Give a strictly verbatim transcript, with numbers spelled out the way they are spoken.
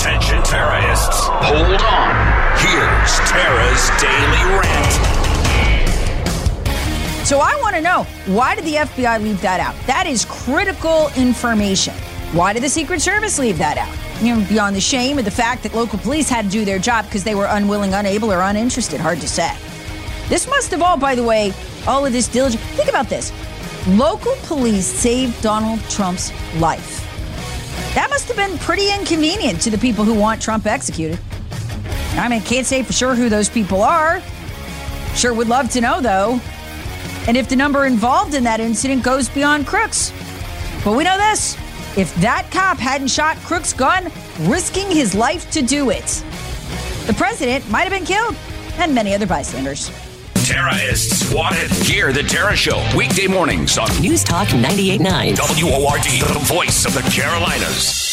Attention terrorists. Hold on. Here's Tara's Daily Rant. So I want to know, why did the F B I leave that out? That is critical information. Why did the Secret Service leave that out? You know, beyond the shame of the fact that local police had to do their job because they were unwilling, unable, or uninterested. Hard to say. This must have all, by the way, all of this diligence. Think about this. Local police saved Donald Trump's life. That must have been pretty inconvenient to the people who want Trump executed. I mean, can't say for sure who those people are. Sure would love to know, though. And if the number involved in that incident goes beyond Crooks. But we know this. If that cop hadn't shot Crooks' gun, risking his life to do it, the president might have been killed, and many other bystanders. Tara is swatted. Hear the Tara Show, weekday mornings on News Talk ninety-eight point nine. W O R D, the voice of the Carolinas.